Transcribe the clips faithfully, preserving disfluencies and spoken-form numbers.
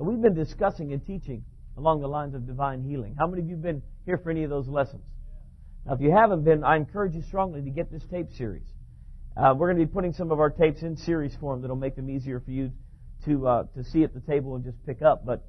And we've been discussing and teaching along the lines of divine healing. How many of you have been here for any of those lessons? Now, if you haven't been, I encourage you strongly to get this tape series. Uh, we're going to be putting some of our tapes in series form that'll make them easier for you to uh, to see at the table and just pick up. But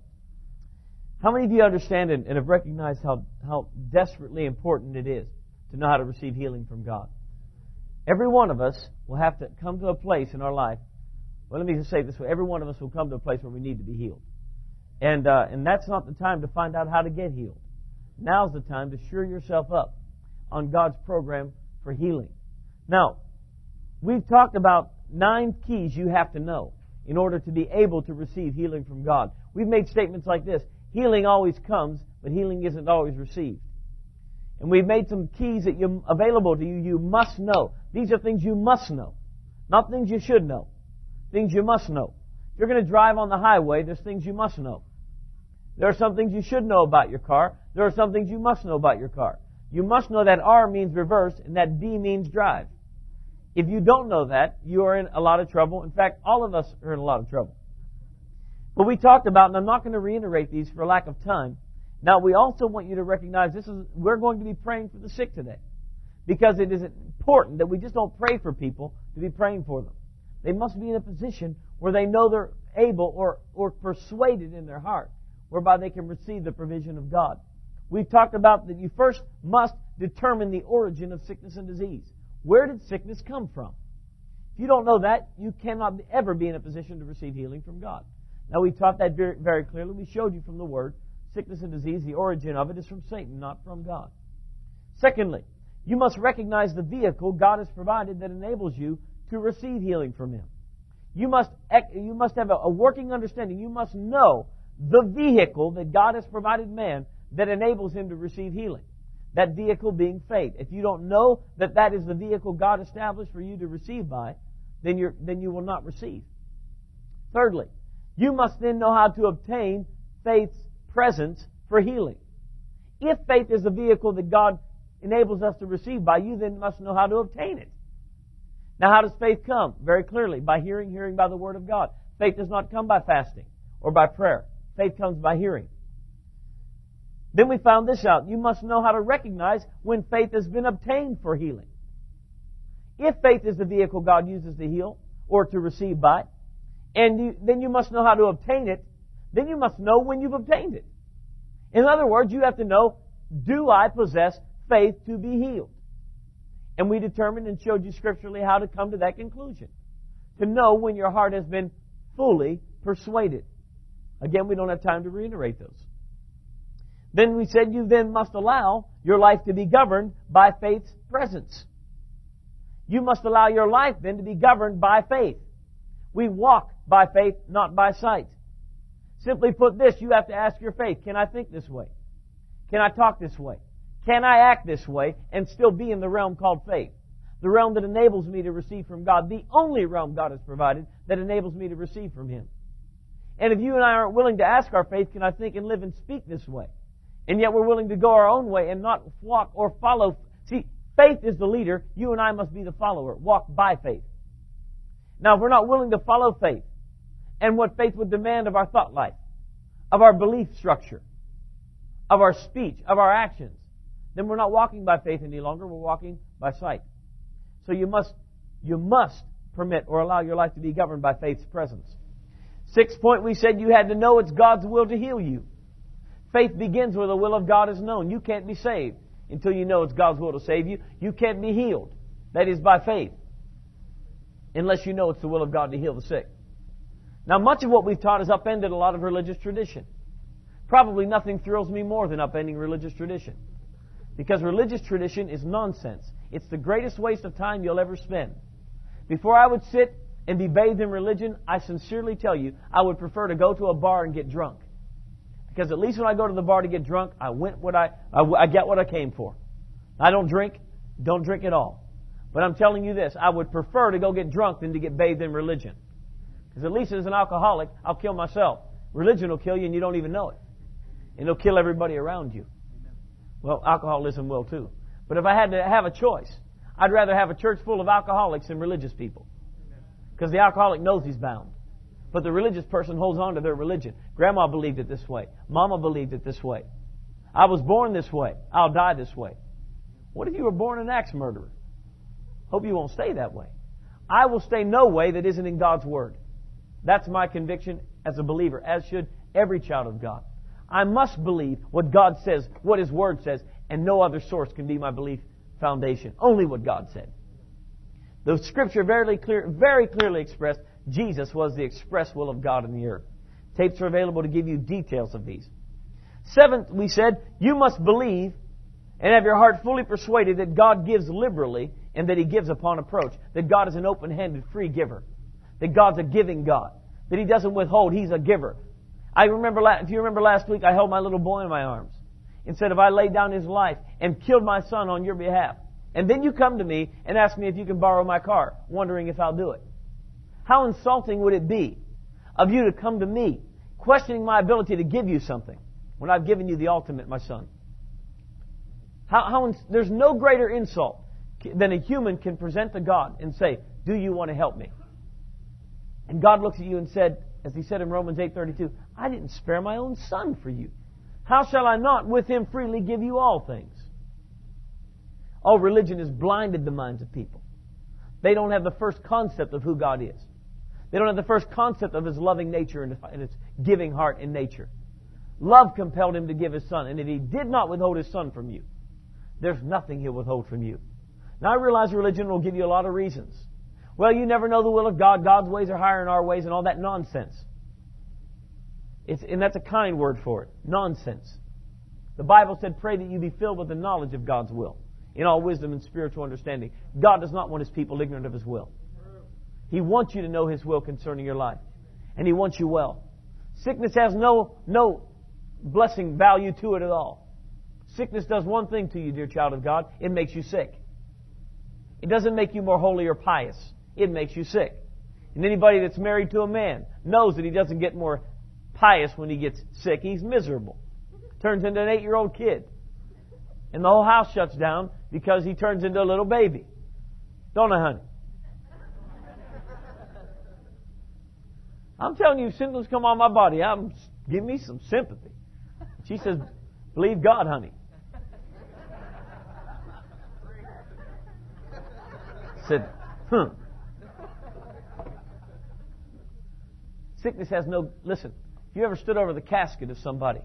how many of you understand and, and have recognized how, how desperately important it is to know how to receive healing from God? Every one of us will have to come to a place in our life. Well, let me just say it this way. Every one of us will come to a place where we need to be healed. And uh, and that's not the time to find out how to get healed. Now's the time to sure yourself up on God's program for healing. Now, we've talked about nine keys you have to know in order to be able to receive healing from God. We've made statements like this: healing always comes, but healing isn't always received. And we've made some keys that you available to you. You must know. These are things you must know, not things you should know. Things you must know. If you're going to drive on the highway, there's things you must know. There are some things you should know about your car. There are some things you must know about your car. You must know that R means reverse and that D means drive. If you don't know that, you are in a lot of trouble. In fact, all of us are in a lot of trouble. But we talked about, and I'm not going to reiterate these for lack of time. Now, we also want you to recognize this is, we're going to be praying for the sick today. Because it is important that we just don't pray for people to be praying for them. They must be in a position where they know they're able or, or persuaded in their heart, whereby they can receive the provision of God. We've talked about that you first must determine the origin of sickness and disease. Where did sickness come from? If you don't know that, you cannot ever be in a position to receive healing from God. Now, we taught that very, very clearly. We showed you from the Word, sickness and disease, the origin of it is from Satan, not from God. Secondly, you must recognize the vehicle God has provided that enables you to receive healing from Him. You must, you must have a working understanding. You must know the vehicle that God has provided man that enables him to receive healing. That vehicle being faith. If you don't know that that is the vehicle God established for you to receive by, then you're, then you will not receive. Thirdly, you must then know how to obtain faith's presence for healing. If faith is the vehicle that God enables us to receive by, you then must know how to obtain it. Now, how does faith come? Very clearly, by hearing, hearing by the Word of God. Faith does not come by fasting or by prayer. Faith comes by hearing. Then we found this out. You must know how to recognize when faith has been obtained for healing. If faith is the vehicle God uses to heal or to receive by, and you, then you must know how to obtain it, then you must know when you've obtained it. In other words, you have to know, do I possess faith to be healed? And we determined and showed you scripturally how to come to that conclusion. To know when your heart has been fully persuaded. Again, we don't have time to reiterate those. Then we said you then must allow your life to be governed by faith's presence. You must allow your life then to be governed by faith. We walk by faith, not by sight. Simply put this, you have to ask your faith, can I think this way? Can I talk this way? Can I act this way and still be in the realm called faith? The realm that enables me to receive from God. The only realm God has provided that enables me to receive from Him. And if you and I aren't willing to ask our faith, can I think and live and speak this way? And yet we're willing to go our own way and not walk or follow. See, faith is the leader. You and I must be the follower. Walk by faith. Now, if we're not willing to follow faith and what faith would demand of our thought life, of our belief structure, of our speech, of our actions, then we're not walking by faith any longer. We're walking by sight. So you must, you must permit or allow your life to be governed by faith's presence. Sixth point, we said you had to know it's God's will to heal you. Faith begins where the will of God is known. You can't be saved until you know it's God's will to save you. You can't be healed. That is by faith. Unless you know it's the will of God to heal the sick. Now, much of what we've taught has upended a lot of religious tradition. Probably nothing thrills me more than upending religious tradition. Because religious tradition is nonsense. It's the greatest waste of time you'll ever spend. Before I would sit and be bathed in religion, I sincerely tell you, I would prefer to go to a bar and get drunk. Because at least when I go to the bar to get drunk, I went what I, I, I get what I came for. I don't drink, don't drink at all. But I'm telling you this, I would prefer to go get drunk than to get bathed in religion. Because at least as an alcoholic, I'll kill myself. Religion will kill you and you don't even know it. And it'll kill everybody around you. Well, alcoholism will too. But if I had to have a choice, I'd rather have a church full of alcoholics than religious people. Because the alcoholic knows he's bound. But the religious person holds on to their religion. Grandma believed it this way. Mama believed it this way. I was born this way. I'll die this way. What if you were born an axe murderer? Hope you won't stay that way. I will stay no way that isn't in God's Word. That's my conviction as a believer, as should every child of God. I must believe what God says, what His Word says, and no other source can be my belief foundation. Only what God said. The Scripture very, clear, very clearly expressed Jesus was the express will of God in the earth. Tapes are available to give you details of these. Seventh, we said, you must believe and have your heart fully persuaded that God gives liberally and that He gives upon approach. That God is an open-handed free giver. That God's a giving God. That He doesn't withhold. He's a giver. I remember, if you remember last week, I held my little boy in my arms and said, if I laid down his life and killed my son on your behalf, and then you come to me and ask me if you can borrow my car, wondering if I'll do it. How insulting would it be of you to come to me, questioning my ability to give you something, when I've given you the ultimate, my son? How, how ins- there's no greater insult than a human can present to God and say, do you want to help me? And God looks at you and said, as He said in Romans eight thirty-two, I didn't spare my own son for you. How shall I not with Him freely give you all things? Oh, religion has blinded the minds of people. They don't have the first concept of who God is. They don't have the first concept of His loving nature and His giving heart and nature. Love compelled Him to give His Son, and if He did not withhold His Son from you, there's nothing He'll withhold from you. Now, I realize religion will give you a lot of reasons. Well, you never know the will of God. God's ways are higher than our ways and all that nonsense. It's, and that's a kind word for it. Nonsense. The Bible said, pray that you be filled with the knowledge of God's will, in all wisdom and spiritual understanding. God does not want His people ignorant of His will. He wants you to know His will concerning your life. And He wants you well. Sickness has no, no blessing value to it at all. Sickness does one thing to you, dear child of God. It makes you sick. It doesn't make you more holy or pious. It makes you sick. And anybody that's married to a man knows that he doesn't get more pious when he gets sick. He's miserable. Turns into an eight-year-old kid. And the whole house shuts down because he turns into a little baby. Don't I, honey? I'm telling you, symptoms come on my body. I'm, give me some sympathy. She says, believe God, honey. I said, huh. Sickness has no... Listen, if you ever stood over the casket of somebody,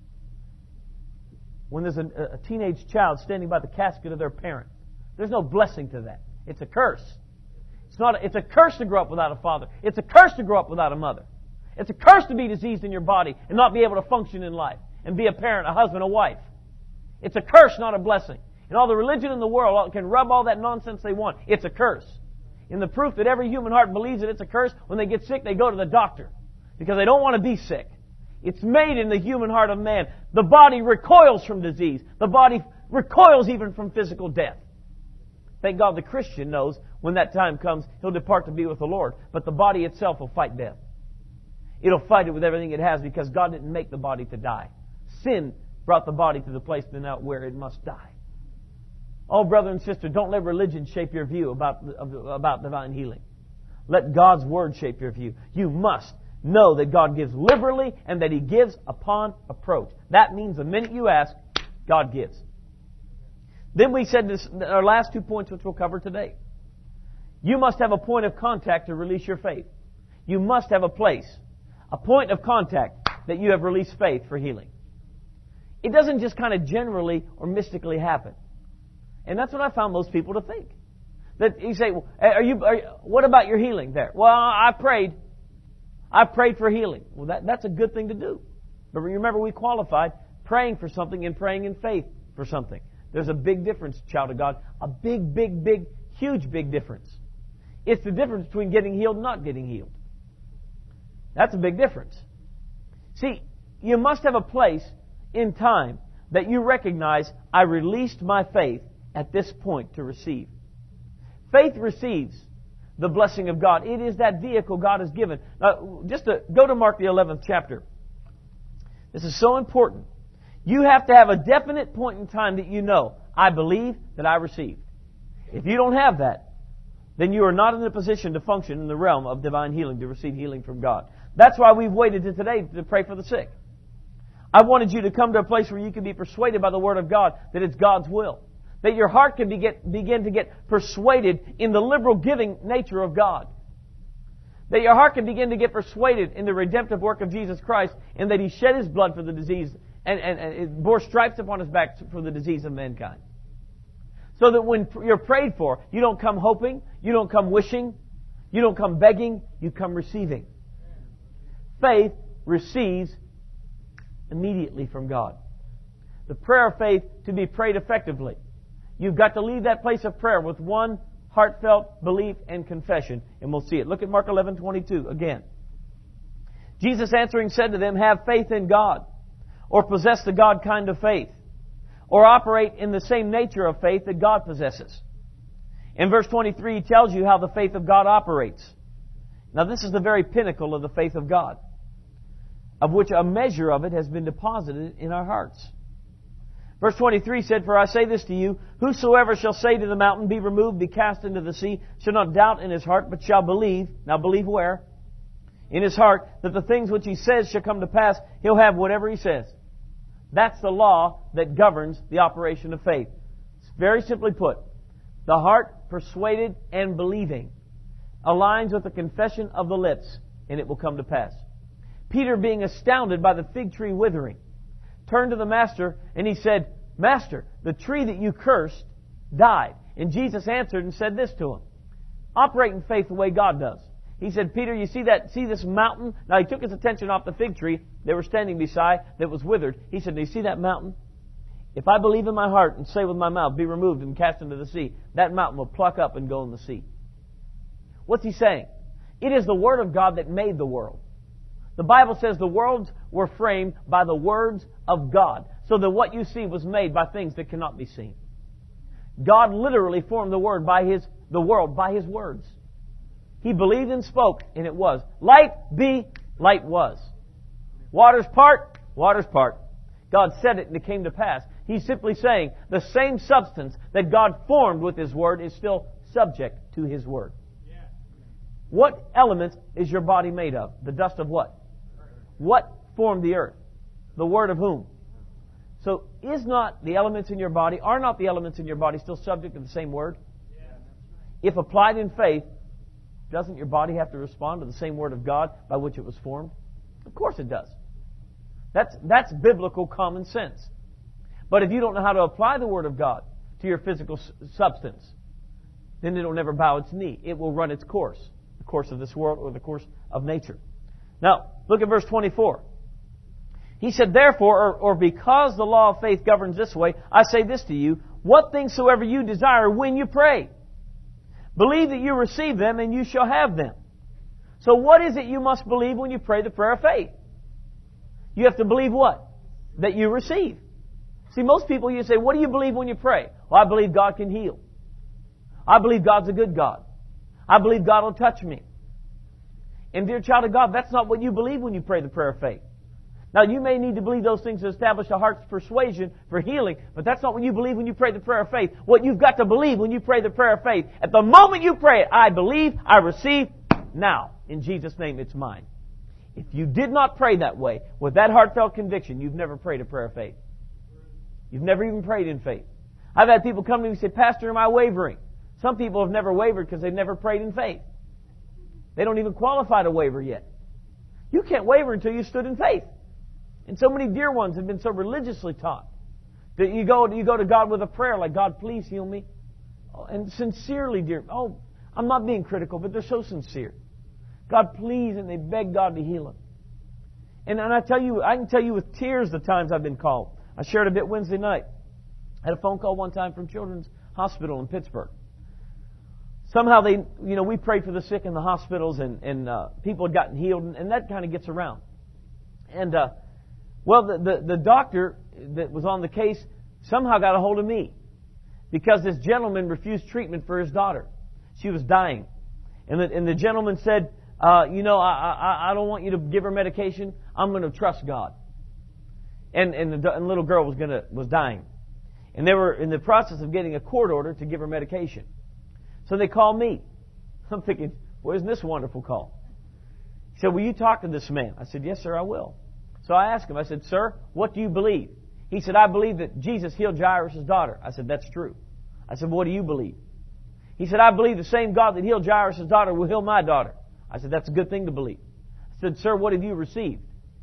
when there's a, a teenage child standing by the casket of their parent, there's no blessing to that. It's a curse. It's not. A, it's a curse to grow up without a father. It's a curse to grow up without a mother. It's a curse to be diseased in your body and not be able to function in life and be a parent, a husband, a wife. It's a curse, not a blessing. And all the religion in the world can rub all that nonsense they want. It's a curse. And the proof that every human heart believes that it's a curse, when they get sick, they go to the doctor because they don't want to be sick. It's made in the human heart of man. The body recoils from disease. The body recoils even from physical death. Thank God the Christian knows when that time comes, he'll depart to be with the Lord. But the body itself will fight death. It'll fight it with everything it has because God didn't make the body to die. Sin brought the body to the place now where it must die. Oh, brother and sister, don't let religion shape your view about, about divine healing. Let God's Word shape your view. You must know that God gives liberally and that He gives upon approach. That means the minute you ask, God gives. Then we said this, our last two points which we'll cover today. You must have a point of contact to release your faith. You must have a place, a point of contact that you have released faith for healing. It doesn't just kind of generally or mystically happen. And that's what I found most people to think. That you say, well, are you, are you, what about your healing there? Well, I prayed. I prayed for healing. Well, that, that's a good thing to do. But remember, we qualified praying for something and praying in faith for something. There's a big difference, child of God. A big, big, big, huge big difference. It's the difference between getting healed and not getting healed. That's a big difference. See, you must have a place in time that you recognize, I released my faith at this point to receive. Faith receives the blessing of God. It is that vehicle God has given. Now, just to go to Mark the eleventh chapter. This is so important. You have to have a definite point in time that you know, I believe that I received. If you don't have that, then you are not in a position to function in the realm of divine healing, to receive healing from God. That's why we've waited to today to pray for the sick. I wanted you to come to a place where you can be persuaded by the Word of God that it's God's will. That your heart can be get, begin to get persuaded in the liberal giving nature of God. That your heart can begin to get persuaded in the redemptive work of Jesus Christ and that He shed His blood for the disease and, and, and it bore stripes upon His back for the disease of mankind. So that when you're prayed for, you don't come hoping, you don't come wishing, you don't come begging, you come receiving. Faith receives immediately from God. The prayer of faith to be prayed effectively. You've got to leave that place of prayer with one heartfelt belief and confession, and we'll see it. Look at Mark eleven twenty-two again. Jesus answering said to them, have faith in God, or possess the God kind of faith, or operate in the same nature of faith that God possesses. In verse twenty-three, He tells you how the faith of God operates. Now this is the very pinnacle of the faith of God, of which a measure of it has been deposited in our hearts. Verse twenty-three said, for I say this to you, whosoever shall say to the mountain, be removed, be cast into the sea, shall not doubt in his heart, but shall believe. Now believe where? In his heart, that the things which he says shall come to pass. He'll have whatever he says. That's the law that governs the operation of faith. It's very simply put, the heart persuaded and believing aligns with the confession of the lips, and it will come to pass. Peter, being astounded by the fig tree withering, turned to the Master and he said, Master, the tree that you cursed died. And Jesus answered and said this to him. Operate in faith the way God does. He said, Peter, you see that, see this mountain? Now he took his attention off the fig tree they were standing beside that was withered. He said, do you see that mountain? If I believe in my heart and say with my mouth, be removed and cast into the sea, that mountain will pluck up and go in the sea. What's he saying? It is the Word of God that made the world. The Bible says the worlds were framed by the words of God, so that what you see was made by things that cannot be seen. God literally formed the word by His the world by His words. He believed and spoke, and it was. Light be, light was. Waters part, waters part. God said it, and it came to pass. He's simply saying the same substance that God formed with His word is still subject to His word. What elements is your body made of? The dust of what? What formed the earth? The word of whom? So is not the elements in your body, are not the elements in your body still subject to the same word? If applied in faith, doesn't your body have to respond to the same word of God by which it was formed? Of course it does. That's, that's biblical common sense. But if you don't know how to apply the word of God to your physical s- substance, then it will never bow its knee. It will run its course, the course of this world or the course of nature. Now, look at verse twenty-four. He said, therefore, or, or because the law of faith governs this way, I say this to you, what things soever you desire when you pray, believe that you receive them and you shall have them. So what is it you must believe when you pray the prayer of faith? You have to believe what? That you receive. See, most people, you say, what do you believe when you pray? Well, I believe God can heal. I believe God's a good God. I believe God will touch me. And dear child of God, that's not what you believe when you pray the prayer of faith. Now, you may need to believe those things to establish a heart's persuasion for healing, but that's not what you believe when you pray the prayer of faith. What you've got to believe when you pray the prayer of faith, at the moment you pray it, I believe, I receive, now, in Jesus' name, it's mine. If you did not pray that way, with that heartfelt conviction, you've never prayed a prayer of faith. You've never even prayed in faith. I've had people come to me and say, Pastor, am I wavering? Some people have never wavered because they've never prayed in faith. They don't even qualify to waver yet. You can't waver until you stood in faith. And so many dear ones have been so religiously taught that you go, you go to God with a prayer like, God, please heal me. And sincerely, dear, oh, I'm not being critical, but they're so sincere. God, please, and they beg God to heal them. And, and I tell you, I can tell you with tears the times I've been called. I shared a bit Wednesday night. I had a phone call one time from Children's Hospital in Pittsburgh. Somehow they, you know, we prayed for the sick in the hospitals, and, and uh, people had gotten healed, and, and that kind of gets around. And, uh, well, the, the, the doctor that was on the case somehow got a hold of me because this gentleman refused treatment for his daughter. She was dying. And the, and the gentleman said, uh, you know, I, I, I don't want you to give her medication. I'm going to trust God. And, and the and the little girl was going to, was dying. And they were in the process of getting a court order to give her medication. So they called me. I'm thinking, well, isn't this a wonderful call? He said, will you talk to this man? I said, yes, sir, I will. So I asked him, I said, sir, what do you believe? He said, I believe that Jesus healed Jairus' daughter. I said, that's true. I said, what do you believe? He said, I believe the same God that healed Jairus' daughter will heal my daughter. I said, that's a good thing to believe. I said, sir, what have you received?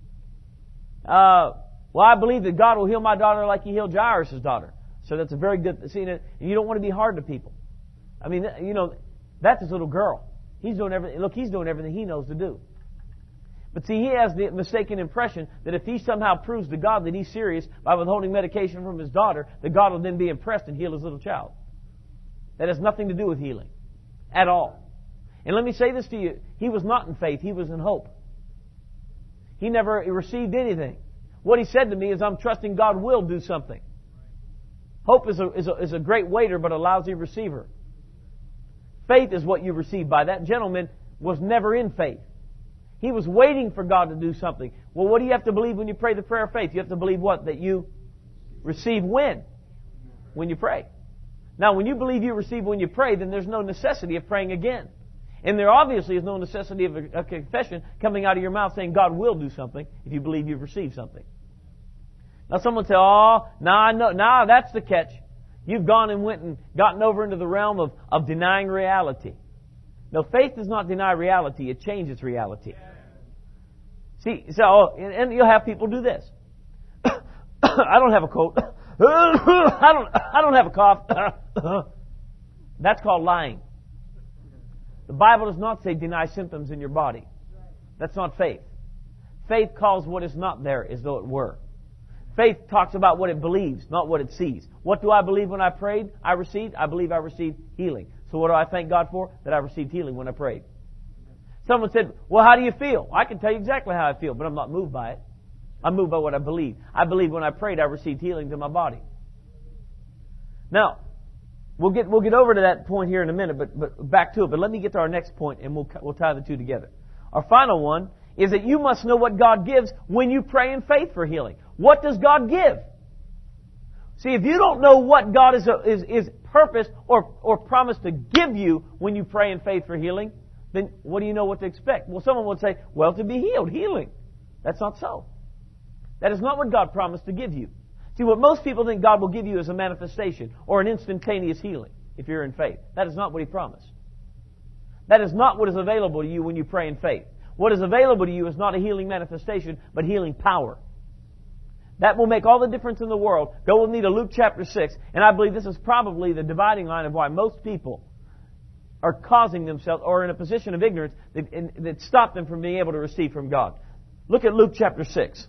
Uh, well, I believe that God will heal my daughter like He healed Jairus' daughter. So that's a very good, see, and you don't want to be hard to people. I mean, you know, that's his little girl. He's doing everything, look, he's doing everything he knows to do. But see, he has the mistaken impression that if he somehow proves to God that he's serious by withholding medication from his daughter, that God will then be impressed and heal his little child. That has nothing to do with healing. At all. And let me say this to you. He was not in faith. He was in hope. He never received anything. What he said to me is, I'm trusting God will do something. Hope is a, is a, is a great waiter, but a lousy receiver. Faith is what you receive by. That gentleman was never in faith. He was waiting for God to do something. Well, what do you have to believe when you pray the prayer of faith? You have to believe what? That you receive when? When you pray. Now, when you believe you receive when you pray, then there's no necessity of praying again. And there obviously is no necessity of a, a confession coming out of your mouth saying God will do something if you believe you've received something. Now, someone say, oh, now I know, now that's the catch. You've gone and went and gotten over into the realm of, of denying reality. No, faith does not deny reality. It changes reality. See, so, and you'll have people do this. I don't have a cold. I don't, I don't have a cough. That's called lying. The Bible does not say deny symptoms in your body. That's not faith. Faith calls what is not there as though it were. Faith talks about what it believes, not what it sees. What do I believe when I prayed? I received? I believe I received healing. So what do I thank God for? That I received healing when I prayed. Someone said, well, how do you feel? I can tell you exactly how I feel, but I'm not moved by it. I'm moved by what I believe. I believe when I prayed, I received healing to my body. Now, we'll get we'll get over to that point here in a minute, but but back to it. But let me get to our next point, and we'll we'll tie the two together. Our final one is that you must know what God gives when you pray in faith for healing. What does God give? See, if you don't know what God is is is purposed or or promised to give you when you pray in faith for healing, then what do you know what to expect? Well, someone would say, well, to be healed, healing. That's not so. That is not what God promised to give you. See, what most people think God will give you is a manifestation or an instantaneous healing if you're in faith. That is not what He promised. That is not what is available to you when you pray in faith. What is available to you is not a healing manifestation, but healing power. That will make all the difference in the world. Go with me to Luke chapter six, and I believe this is probably the dividing line of why most people are causing themselves or in a position of ignorance that, in, that stop them from being able to receive from God. Look at Luke chapter six.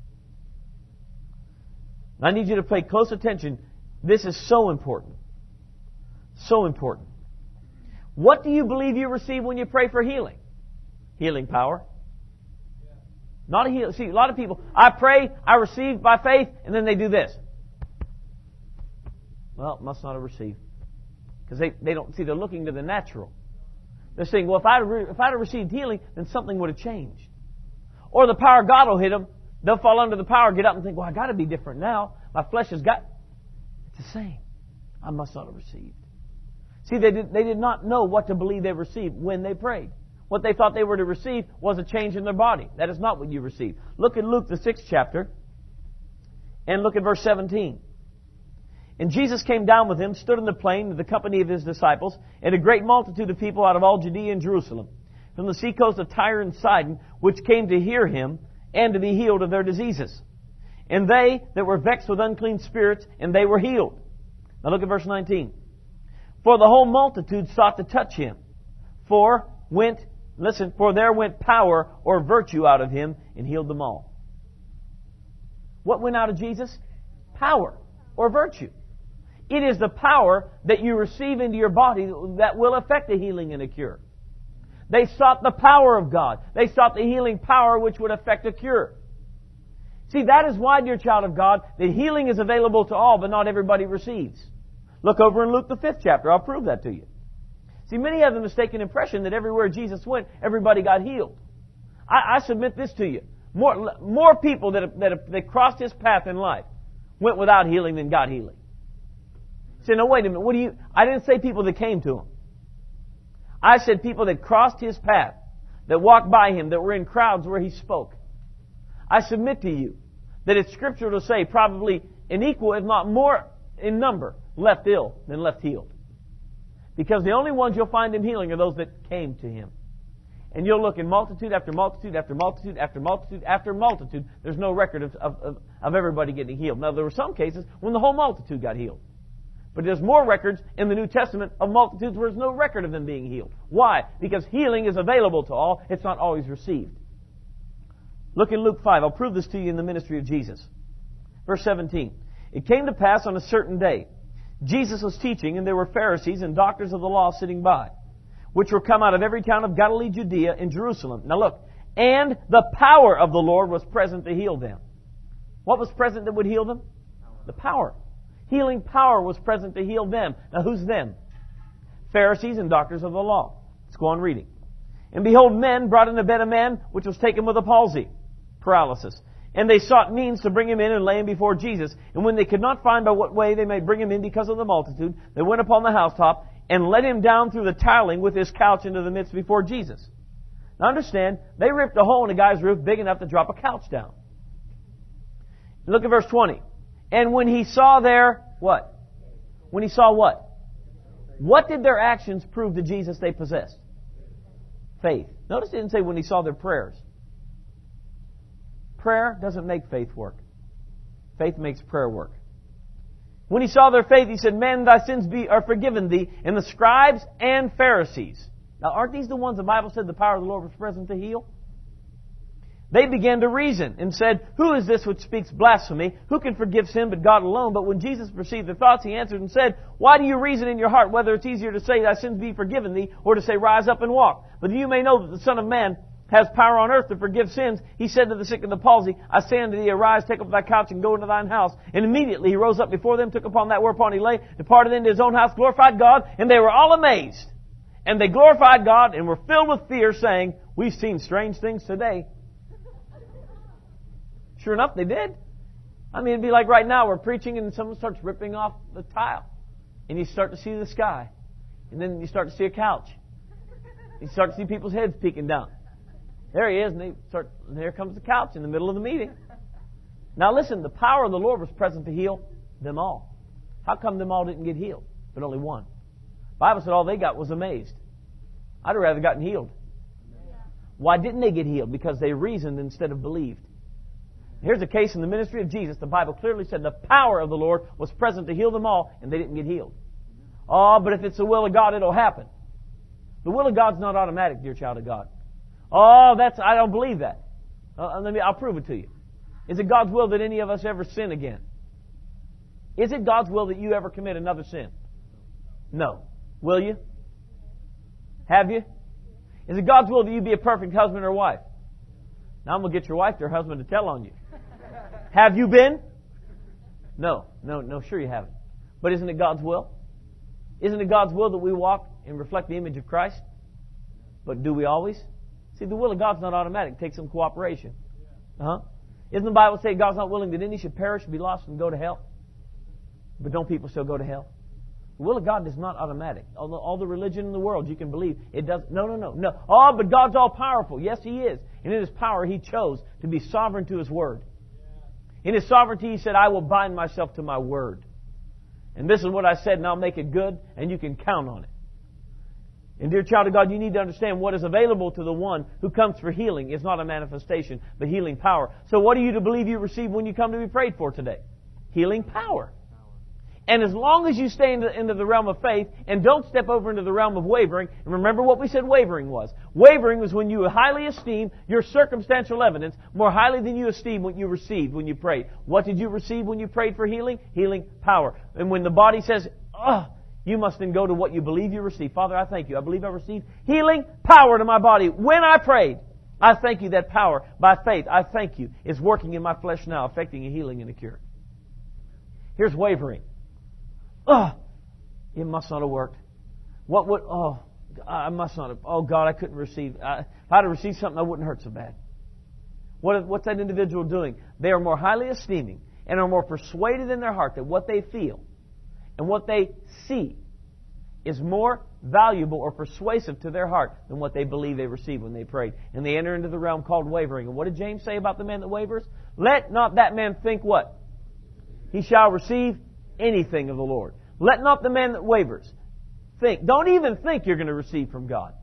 I need you to pay close attention. This is so important. So important. What do you believe you receive when you pray for healing? Healing power. Not a heal. See, a lot of people, I pray, I receive by faith, and then they do this. Well, must not have received. Because they, they don't, see, they're looking to the natural. They're saying, well, if I'd, re, if I'd have received healing, then something would have changed. Or the power of God will hit them. They'll fall under the power, get up and think, well, I got to be different now. My flesh has got... It's the same. I must not have received. See, they did, they did not know what to believe they received when they prayed. What they thought they were to receive was a change in their body. That is not what you received. Look at Luke, the sixth chapter, and look at verse seventeen. And Jesus came down with him, stood in the plain with the company of his disciples, and a great multitude of people out of all Judea and Jerusalem, from the seacoast of Tyre and Sidon, which came to hear him, and to be healed of their diseases. And they that were vexed with unclean spirits, and they were healed. Now look at verse nineteen. For the whole multitude sought to touch him. For went, listen, for there went power or virtue out of him, and healed them all. What went out of Jesus? Power or virtue. It is the power that you receive into your body that will affect a healing and a cure. They sought the power of God. They sought the healing power which would affect a cure. See, that is why, dear child of God, that healing is available to all, but not everybody receives. Look over in Luke the fifth chapter. I'll prove that to you. See, many have the mistaken impression that everywhere Jesus went, everybody got healed. I, I submit this to you. More, more people that, have, that, have, that crossed His path in life went without healing than got healing. Say, no, wait a minute. What do you... I didn't say people that came to Him. I said people that crossed His path. that walked by Him, that were in crowds where He spoke. I submit to you that it's scriptural to say probably an equal, if not more in number, left ill than left healed. Because the only ones you'll find Him healing are those that came to Him. And you'll look in multitude after multitude after multitude after multitude after multitude. There's no record of, of, of everybody getting healed. Now, there were some cases when the whole multitude got healed. But there's more records in the New Testament of multitudes where there's no record of them being healed. Why? Because healing is available to all. It's not always received. Look in Luke five. I'll prove this to you in the ministry of Jesus. Verse seventeen. It came to pass on a certain day, Jesus was teaching, and there were Pharisees and doctors of the law sitting by, which were come out of every town of Galilee, Judea, and Jerusalem. Now look. And the power of the Lord was present to heal them. What was present that would heal them? The power. Healing power was present to heal them. Now who's them? Pharisees and doctors of the law. Let's go on reading. And behold, men brought in a bed a man which was taken with a palsy, paralysis. And they sought means to bring him in and lay him before Jesus. And when they could not find by what way they might bring him in because of the multitude, they went upon the housetop and let him down through the tiling with his couch into the midst before Jesus. Now understand, they ripped a hole in a guy's roof big enough to drop a couch down. Look at verse twenty. And when he saw their, what? When he saw what? What did their actions prove to Jesus they possessed? Faith. Notice it didn't say when he saw their prayers. Prayer doesn't make faith work. Faith makes prayer work. When he saw their faith, he said, Men, thy sins be, are forgiven thee. And the scribes and Pharisees. Now, aren't these the ones the Bible said the power of the Lord was present to heal? They began to reason and said, Who is this which speaks blasphemy? Who can forgive sin but God alone? But when Jesus perceived their thoughts, He answered and said, Why do you reason in your heart whether it's easier to say, Thy sins be forgiven thee, or to say, Rise up and walk? But you may know that the Son of Man has power on earth to forgive sins. He said to the sick and the palsy, I say unto thee, Arise, take up thy couch, and go into thine house. And immediately he rose up before them, took upon that whereupon he lay, departed into his own house, glorified God, and they were all amazed. And they glorified God and were filled with fear, saying, We've seen strange things today. Sure enough, they did. I mean, it'd be like right now, we're preaching and someone starts ripping off the tile. And you start to see the sky. And then you start to see a couch. You start to see people's heads peeking down. There he is, and they start, and there comes the couch in the middle of the meeting. Now listen, the power of the Lord was present to heal them all. How come them all didn't get healed, but only one? The Bible said all they got was amazed. I'd have rather gotten healed. Why didn't they get healed? Because they reasoned instead of believed. Here's a case in the ministry of Jesus. The Bible clearly said the power of the Lord was present to heal them all, and they didn't get healed. Oh, but if it's the will of God, it'll happen. The will of God's not automatic, dear child of God. Oh, that's, I don't believe that. Uh, let me, I'll prove it to you. Is it God's will that any of us ever sin again? Is it God's will that you ever commit another sin? No. Will you? Have you? Is it God's will that you be a perfect husband or wife? Now I'm going to get your wife or husband to tell on you. Have you been? No. No, no, sure you haven't. But isn't it God's will? Isn't it God's will that we walk and reflect the image of Christ? But do we always? See, the will of God's not automatic. It takes some cooperation. Uh-huh. Isn't the Bible say God's not willing that any should perish, be lost, and go to hell? But don't people still go to hell? The will of God is not automatic. All the, all the religion in the world you can believe, it does. No, no, no, no. Oh, but God's all powerful. Yes, He is. And in His power, He chose to be sovereign to His Word. In His sovereignty, He said, I will bind myself to my Word. And this is what I said, and I'll make it good, and you can count on it. And dear child of God, you need to understand what is available to the one who comes for healing is not a manifestation, but healing power. So what are you to believe you receive when you come to be prayed for today? Healing power. And as long as you stay into, into the realm of faith and don't step over into the realm of wavering, and remember what we said wavering was. Wavering was when you highly esteem your circumstantial evidence more highly than you esteem what you received when you prayed. What did you receive when you prayed for healing? Healing power. And when the body says, ugh, you must then go to what you believe you received. Father, I thank you. I believe I received healing power to my body when I prayed. I thank you that power, by faith, I thank you, is working in my flesh now, affecting a healing and a cure. Here's wavering. Oh, it must not have worked. What would, oh, I must not have, oh God, I couldn't receive. I, if I'd have received something, I wouldn't hurt so bad. What, what's that individual doing? They are more highly esteeming and are more persuaded in their heart that what they feel and what they see is more valuable or persuasive to their heart than what they believe they received when they prayed. And they enter into the realm called wavering. And what did James say about the man that wavers? Let not that man think what? He shall receive anything of the Lord. Let not the man that wavers think. Don't even think you're going to receive from God.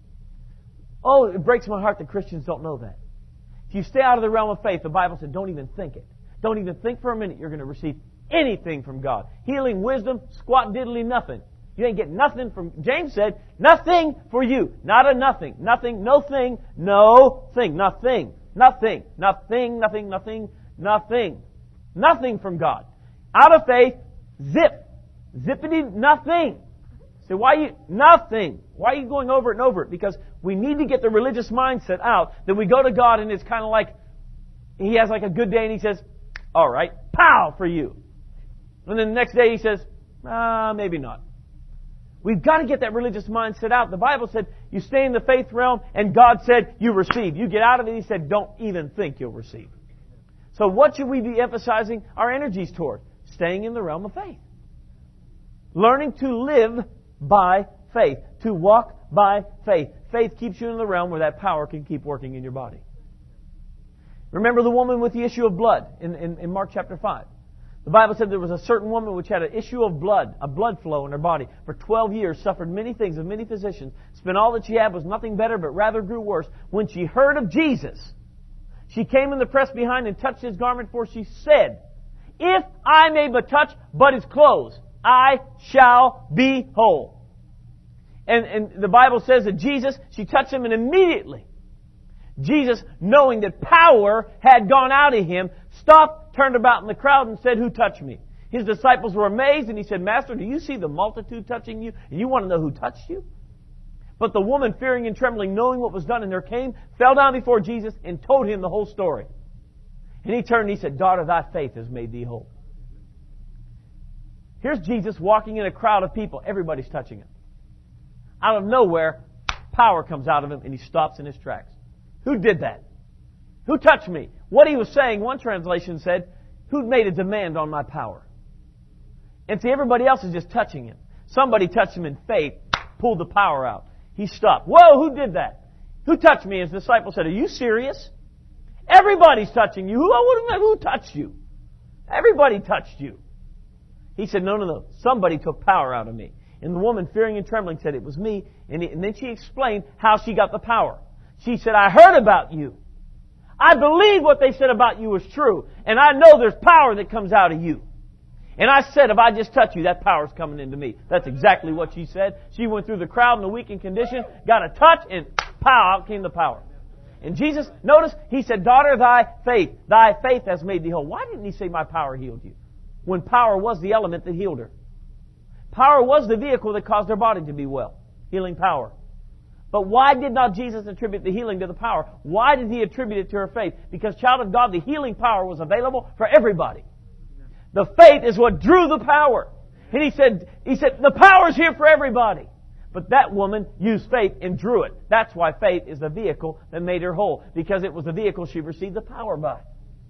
Oh, it breaks my heart that Christians don't know that. If you stay out of the realm of faith, the Bible said don't even think it. Don't even think for a minute you're going to receive anything from God. Healing, wisdom, squat diddly nothing. You ain't getting nothing from... James said, nothing for you. Not a nothing. Nothing, no thing, no thing. Nothing. Nothing. Nothing, nothing, nothing, nothing. Nothing from God. Out of faith, zip. Zippity, nothing. So why you... Nothing. Why are you going over it and over it? Because we need to get the religious mindset out that we go to God and it's kind of like... He has like a good day and He says, all right, pow for you. And then the next day He says, ah, maybe not. We've got to get that religious mindset out. The Bible said you stay in the faith realm and God said you receive. You get out of it, He said don't even think you'll receive. So what should we be emphasizing our energies toward? Staying in the realm of faith. Learning to live by faith. To walk by faith. Faith keeps you in the realm where that power can keep working in your body. Remember the woman with the issue of blood in, in, in Mark chapter five. The Bible said there was a certain woman which had an issue of blood, a blood flow in her body. For twelve years, suffered many things of many physicians. Spent all that she had, was nothing better, but rather grew worse. When she heard of Jesus, she came in the press behind and touched His garment, for she said, if I may but touch but His clothes, I shall be whole. And, and the Bible says that Jesus, she touched Him and immediately, Jesus, knowing that power had gone out of Him, stopped, turned about in the crowd and said, who touched me? His disciples were amazed and He said, Master, do you see the multitude touching you? And you want to know who touched you? But the woman, fearing and trembling, knowing what was done in her came, fell down before Jesus and told Him the whole story. And He turned and He said, daughter, thy faith has made thee whole. Here's Jesus walking in a crowd of people. Everybody's touching Him. Out of nowhere, power comes out of Him and He stops in His tracks. Who did that? Who touched me? What He was saying, one translation said, who made a demand on my power? And see, everybody else is just touching Him. Somebody touched Him in faith, pulled the power out. He stopped. Whoa, who did that? Who touched me? His disciple said, are you serious? Everybody's touching you. Who, who touched you? Everybody touched you. He said, no, no, no. Somebody took power out of me. And the woman, fearing and trembling, said, it was me. And, he, and then she explained how she got the power. She said, I heard about you. I believe what they said about you was true. And I know there's power that comes out of you. And I said, if I just touch you, that power's coming into me. That's exactly what she said. She went through the crowd in a weakened condition, got a touch, and pow, out came the power. And Jesus, notice, He said, daughter, thy faith, thy faith has made thee whole. Why didn't He say my power healed you? When power was the element that healed her. Power was the vehicle that caused her body to be well. Healing power. But why did not Jesus attribute the healing to the power? Why did He attribute it to her faith? Because, child of God, the healing power was available for everybody. The faith is what drew the power. And He said, He said, the power's here for everybody. But that woman used faith and drew it. That's why faith is the vehicle that made her whole. Because it was the vehicle she received the power by.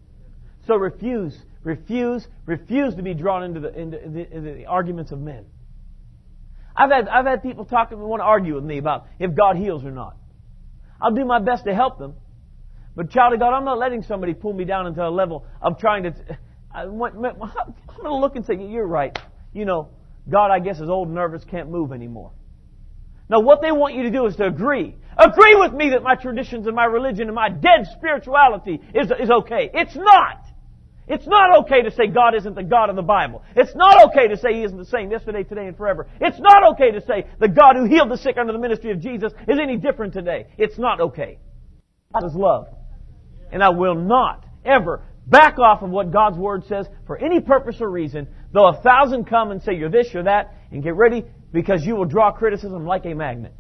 So refuse, refuse, refuse to be drawn into the, into the, into the arguments of men. I've had, I've had people talk and want to argue with me about if God heals or not. I'll do my best to help them. But child of God, I'm not letting somebody pull me down into a level of trying to... I want, I'm going to look and say, you're right. You know, God, I guess, is old and nervous, can't move anymore. Now, what they want you to do is to agree. Agree with me that my traditions and my religion and my dead spirituality is, is okay. It's not. It's not okay to say God isn't the God of the Bible. It's not okay to say He isn't the same yesterday, today, and forever. It's not okay to say the God who healed the sick under the ministry of Jesus is any different today. It's not okay. God is love. And I will not ever back off of what God's Word says for any purpose or reason, though a thousand come and say you're this, you're that, and get ready because you will draw criticism like a magnet.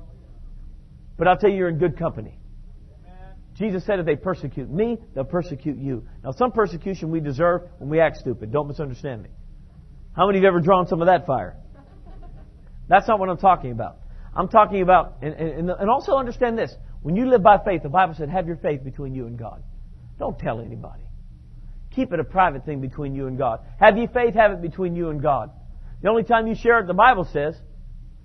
But I'll tell you, you're in good company. Jesus said if they persecute me, they'll persecute you. Now, some persecution we deserve when we act stupid. Don't misunderstand me. How many of you have ever drawn some of that fire? That's not what I'm talking about. I'm talking about, and, and, and also understand this. When you live by faith, the Bible said, have your faith between you and God. Don't tell anybody. Keep it a private thing between you and God. Have ye faith, have it between you and God. The only time you share it, the Bible says,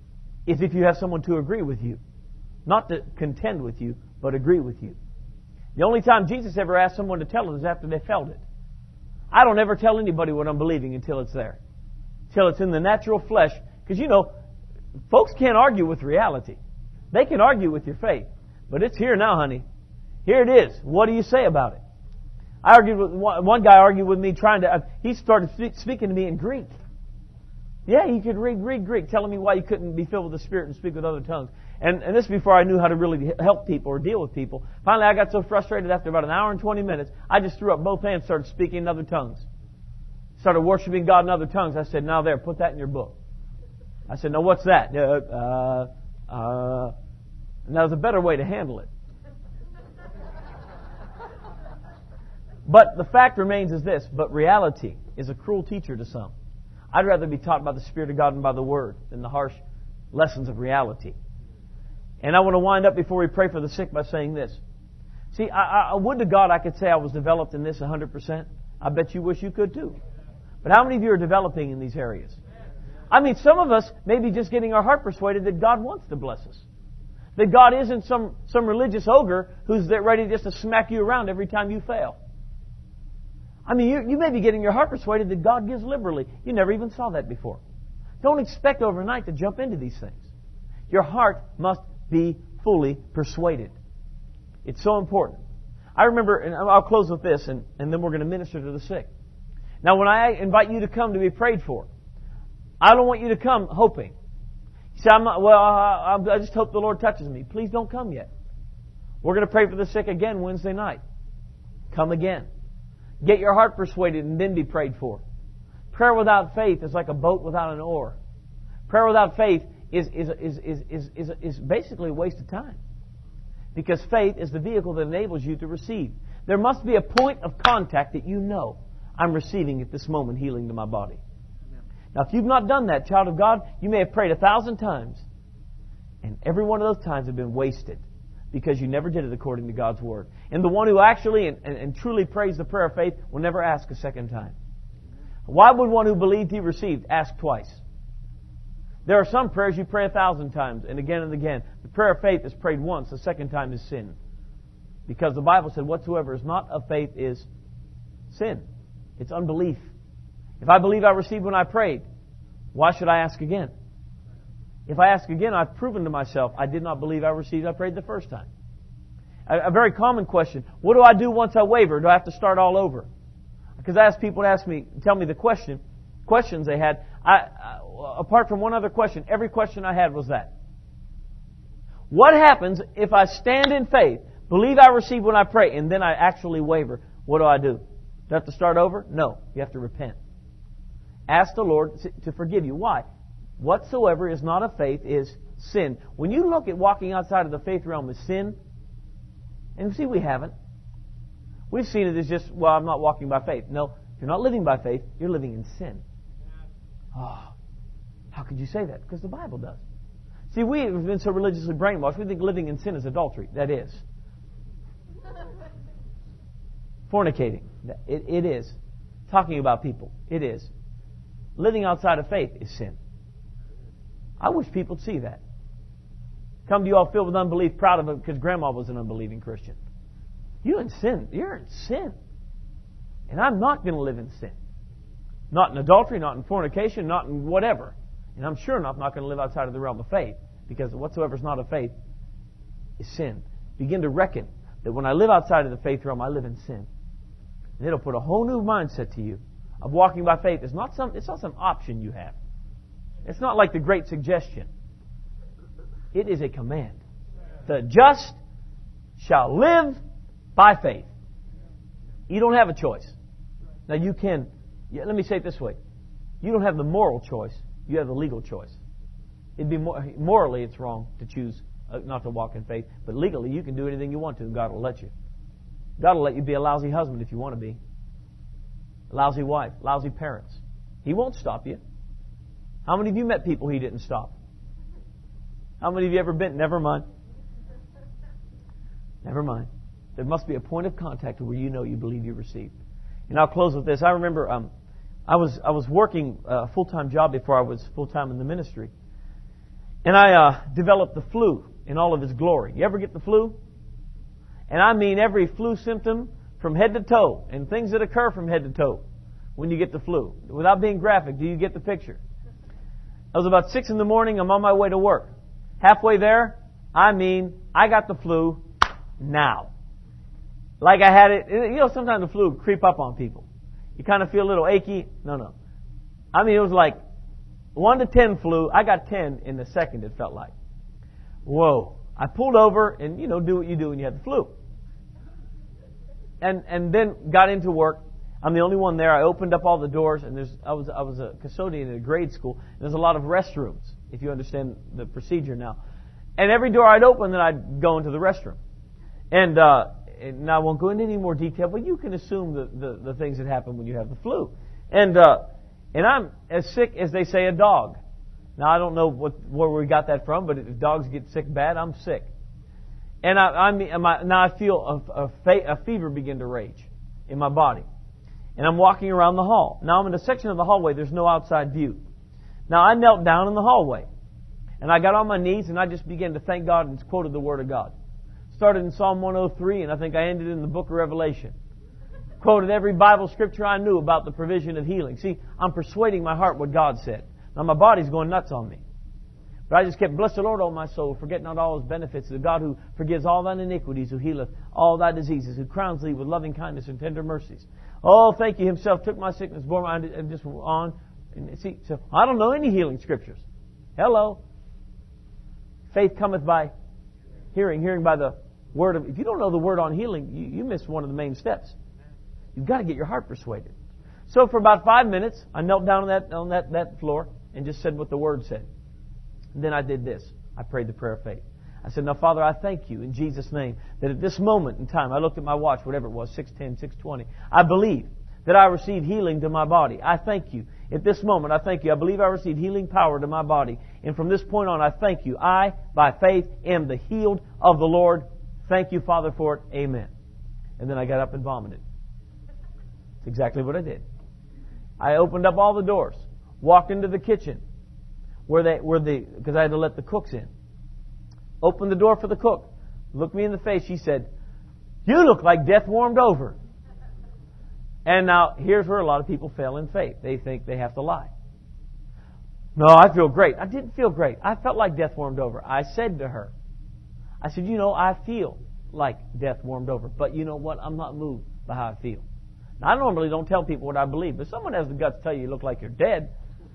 is if you have someone to agree with you. Not to contend with you, but agree with you. The only time Jesus ever asked someone to tell it is after they felt it. I don't ever tell anybody what I'm believing until it's there. Until it's in the natural flesh. Because, you know, folks can't argue with reality. They can argue with your faith. But it's here now, honey. Here it is. What do you say about it? I argued with one, one guy argued with me trying to, uh, he started speak, speaking to me in Greek. Yeah, he could read, read Greek, telling me why you couldn't be filled with the Spirit and speak with other tongues. And, and this before I knew how to really help people or deal with people. Finally, I got so frustrated after about an hour and twenty minutes, I just threw up both hands, started speaking in other tongues. Started worshiping God in other tongues. I said, now there, put that in your book. I said, now what's that? Uh, uh, uh, and that was a better way to handle it. But the fact remains is this, but reality is a cruel teacher to some. I'd rather be taught by the Spirit of God and by the Word than the harsh lessons of reality. And I want to wind up before we pray for the sick by saying this. See, I, I would to God I could say I was developed in this one hundred percent. I bet you wish you could too. But how many of you are developing in these areas? I mean, some of us may be just getting our heart persuaded that God wants to bless us. That God isn't some, some religious ogre who's there ready just to smack you around every time you fail. I mean, you, you may be getting your heart persuaded that God gives liberally. You never even saw that before. Don't expect overnight to jump into these things. Your heart must be fully persuaded. It's so important. I remember, and I'll close with this, and, and then we're going to minister to the sick. Now, when I invite you to come to be prayed for, I don't want you to come hoping. You say, I'm not, well, I, I just hope the Lord touches me. Please don't come yet. We're going to pray for the sick again Wednesday night. Come again. Get your heart persuaded and then be prayed for. Prayer without faith is like a boat without an oar. Prayer without faith is, is, is, is, is, is, is basically a waste of time. Because faith is the vehicle that enables you to receive. There must be a point of contact that you know, I'm receiving at this moment healing to my body. Now, if you've not done that, child of God, you may have prayed a thousand times. And every one of those times have been wasted. Because you never did it according to God's Word. And the one who actually and, and, and truly prays the prayer of faith will never ask a second time. Why would one who believed he received ask twice? There are some prayers you pray a thousand times and again and again. The prayer of faith is prayed once. The second time is sin. Because the Bible said whatsoever is not of faith is sin. It's unbelief. If I believe I received when I prayed, why should I ask again? If I ask again, I've proven to myself I did not believe I received. I prayed the first time. A, a very common question: what do I do once I waver? Do I have to start all over? Because I asked people to ask me, tell me the question, questions they had. I, I, apart from one other question, every question I had was that: what happens if I stand in faith, believe I receive when I pray, and then I actually waver? What do I do? Do I have to start over? No. You have to repent. Ask the Lord to forgive you. Why? Whatsoever is not of faith is sin. When you look at walking outside of the faith realm as sin, and see, we haven't. We've seen it as just, well, I'm not walking by faith. No, if you're not living by faith, you're living in sin. Oh, how could you say that? Because the Bible does. See, we have been so religiously brainwashed, we think living in sin is adultery. That is. Fornicating. It, it is. Talking about people. It is. Living outside of faith is sin. I wish people would see that. Come to you all filled with unbelief, proud of it because grandma was an unbelieving Christian. You're in sin. You're in sin. And I'm not going to live in sin. Not in adultery, not in fornication, not in whatever. And I'm sure enough not going to live outside of the realm of faith, because whatsoever is not of faith is sin. Begin to reckon that when I live outside of the faith realm, I live in sin. And it'll put a whole new mindset to you of walking by faith. It's not some, it's not some option you have. It's not like the great suggestion. It is a command. The just shall live by faith. You don't have a choice. Now you can, yeah, let me say it this way. You don't have the moral choice. You have the legal choice. It'd be more, morally it's wrong to choose uh, not to walk in faith. But legally you can do anything you want to and God will let you. God will let you be a lousy husband if you want to be. A lousy wife, lousy parents. He won't stop you. How many of you met people He didn't stop? How many of you ever been? Never mind. Never mind. There must be a point of contact where you know you believe you received. And I'll close with this. I remember um, I was I was working a full-time job before I was full-time in the ministry. And I uh, developed the flu in all of its glory. You ever get the flu? And I mean every flu symptom from head to toe, and things that occur from head to toe when you get the flu. Without being graphic, do you get the picture? It was about six in the morning. I'm on my way to work. Halfway there, I mean, I got the flu now. Like I had it. You know, sometimes the flu would creep up on people. You kind of feel a little achy. No, no. I mean, it was like one to ten flu. I got ten in the second, it felt like. Whoa. I pulled over and, you know, do what you do when you have the flu. And and then got into work. I'm the only one there. I opened up all the doors, and there's I was I was a custodian in a grade school. And there's a lot of restrooms, if you understand the procedure now. And every door I'd open, then I'd go into the restroom. And, uh, and now I won't go into any more detail, but you can assume the, the, the things that happen when you have the flu. And uh, and I'm as sick as they say a dog. Now I don't know what where we got that from, but if dogs get sick bad, I'm sick. And I, I mean, now I feel a, a, fe- a fever begin to rage in my body. And I'm walking around the hall. Now I'm in a section of the hallway, there's no outside view. Now I knelt down in the hallway. And I got on my knees and I just began to thank God and quoted the Word of God. Started in Psalm one oh three and I think I ended in the book of Revelation. Quoted every Bible scripture I knew about the provision of healing. See, I'm persuading my heart what God said. Now my body's going nuts on me. But I just kept, bless the Lord, O my soul, forget not all His benefits, the God who forgives all thine iniquities, who healeth all thy diseases, who crowns thee with loving kindness and tender mercies. Oh, thank you, Himself took my sickness, bore my, and just on. And see, so I don't know any healing scriptures. Hello. Faith cometh by hearing, hearing by the word of, if you don't know the word on healing, you, you miss one of the main steps. You've got to get your heart persuaded. So for about five minutes, I knelt down on that, on that, that floor and just said what the Word said. And then I did this. I prayed the prayer of faith. I said, now, Father, I thank you in Jesus' name that at this moment in time, I looked at my watch, whatever it was, six ten, six twenty, I believe that I receive healing to my body. I thank you. At this moment, I thank you. I believe I receive healing power to my body. And from this point on, I thank you. I, by faith, am the healed of the Lord. Thank you, Father, for it. Amen. And then I got up and vomited. That's exactly what I did. I opened up all the doors, walked into the kitchen, where they, where the, because I had to let the cooks in. Opened the door for the cook. Looked me in the face. She said, "You look like death warmed over." And now, here's where a lot of people fail in faith. They think they have to lie. No, I feel great. I didn't feel great. I felt like death warmed over. I said to her, I said, you know, I feel like death warmed over. But you know what? I'm not moved by how I feel. Now, I normally don't tell people what I believe, but someone has the guts to tell you you look like you're dead.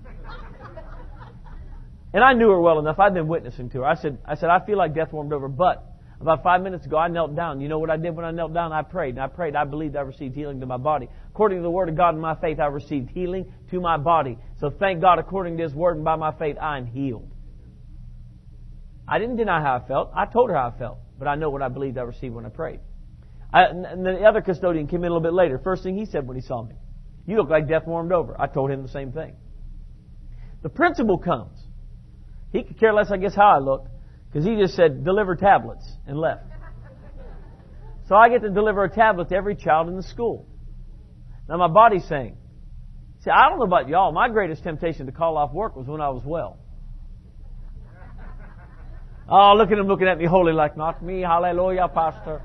And I knew her well enough. I'd been witnessing to her. I said, I said, I feel like death warmed over, but about five minutes ago, I knelt down. You know what I did when I knelt down? I prayed. And I prayed. I believed I received healing to my body. According to the Word of God and my faith, I received healing to my body. So thank God, according to His Word and by my faith, I'm healed. I didn't deny how I felt. I told her how I felt. But I know what I believed I received when I prayed. I, and the other custodian came in a little bit later. First thing he said when he saw me, "You look like death warmed over." I told him the same thing. The principal comes. He could care less, I guess, how I looked, because he just said, "Deliver tablets," and left. So I get to deliver a tablet to every child in the school. Now my body's saying, see, I don't know about y'all, my greatest temptation to call off work was when I was well. Oh, look at him looking at me holy like, not me, hallelujah, pastor.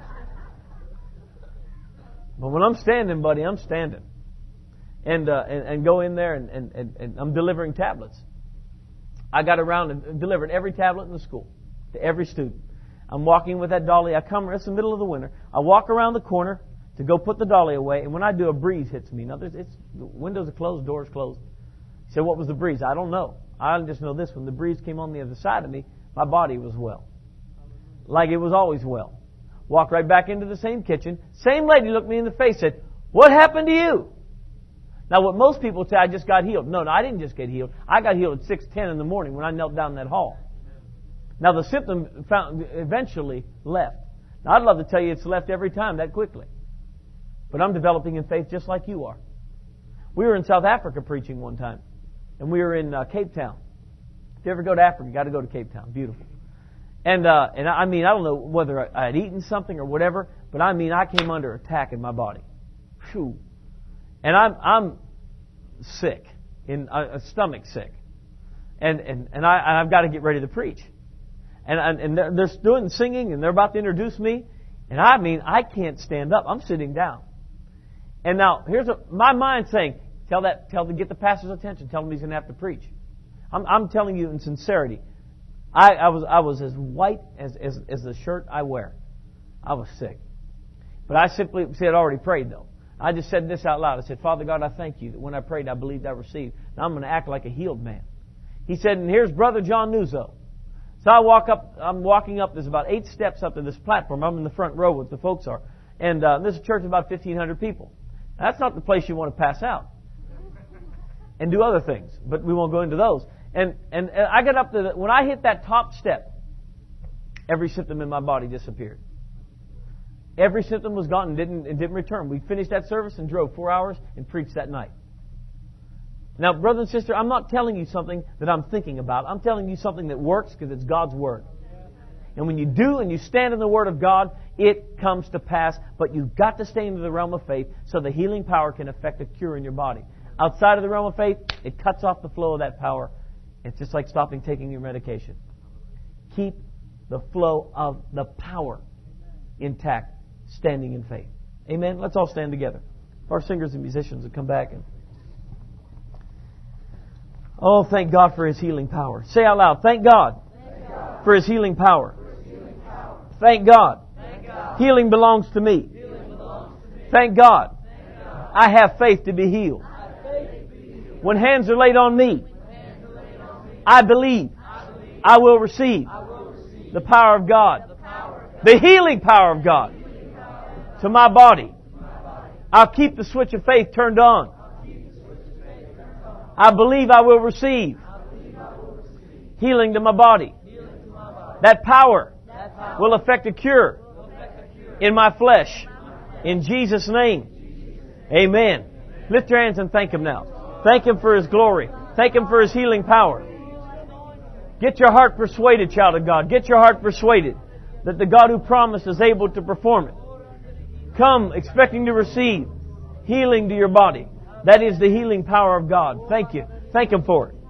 But when I'm standing, buddy, I'm standing. And uh, and, and go in there and, and, and, and I'm delivering tablets. I got around and delivered every tablet in the school to every student. I'm walking with that dolly. I come, it's the middle of the winter. I walk around the corner to go put the dolly away. And when I do, a breeze hits me. Now, there's, it's, the windows are closed, doors closed. He said, what was the breeze? I don't know. I just know this. When the breeze came on the other side of me, my body was well. Like it was always well. Walked right back into the same kitchen. Same lady looked me in the face, said, "What happened to you?" Now, what most people say, I just got healed. No, no, I didn't just get healed. I got healed at six ten in the morning when I knelt down in that hall. Now, the symptom found, eventually left. Now, I'd love to tell you it's left every time that quickly. But I'm developing in faith just like you are. We were in South Africa preaching one time. And we were in uh, Cape Town. If you ever go to Africa, you got to go to Cape Town. Beautiful. And uh, and I mean, I don't know whether I had eaten something or whatever, but I mean, I came under attack in my body. Phew. And I'm I'm sick, in uh, stomach sick, And, and, and I, I've got to get ready to preach. And, and, and they're, they're doing singing and they're about to introduce me. And I mean, I can't stand up. I'm sitting down. And now, here's a, my mind saying, tell that, tell to get the pastor's attention. Tell him he's going to have to preach. I'm, I'm telling you in sincerity. I, I was, I was as white as, as, as the shirt I wear. I was sick. But I simply, see, I'd already prayed though. I just said this out loud. I said, Father God, I thank you that when I prayed, I believed I received. Now I'm going to act like a healed man. He said, and here's Brother John Nuzzo. So I walk up, I'm walking up, there's about eight steps up to this platform. I'm in the front row where the folks are. And uh, this is a church of about fifteen hundred people. Now, that's not the place you want to pass out. And do other things. But we won't go into those. And, and, and I got up to the, when I hit that top step, every symptom in my body disappeared. Every symptom was gone and didn't, it didn't return. We finished that service and drove four hours and preached that night. Now, brother and sister, I'm not telling you something that I'm thinking about. I'm telling you something that works because it's God's Word. And when you do and you stand in the Word of God, it comes to pass. But you've got to stay into the realm of faith so the healing power can affect a cure in your body. Outside of the realm of faith, it cuts off the flow of that power. It's just like stopping taking your medication. Keep the flow of the power intact, standing in faith. Amen? Let's all stand together. Our singers and musicians will come back and... Oh, thank God for His healing power. Say out loud, thank God, thank God. For His healing power. His healing power. Thank, God. Thank God. Healing belongs to me. Belongs to me. Thank, God. Thank God. I have faith to be healed. To be healed. When hands are laid on me, laid on me I, believe I believe I will receive, I will receive the power of God, the, power of God. The healing power of God, power of God. To my body. To my body. I'll keep the switch of faith turned on. I believe I will receive, believe I will receive healing to my body. To my body. That, power that power will affect a cure, affect a cure in my flesh. In Jesus' name. Jesus. Amen. Lift your hands and thank Him now. Thank Him for His glory. Thank Him for His healing power. Get your heart persuaded, child of God. Get your heart persuaded that the God who promised is able to perform it. Come expecting to receive healing to your body. That is the healing power of God. Thank you. Thank Him for it.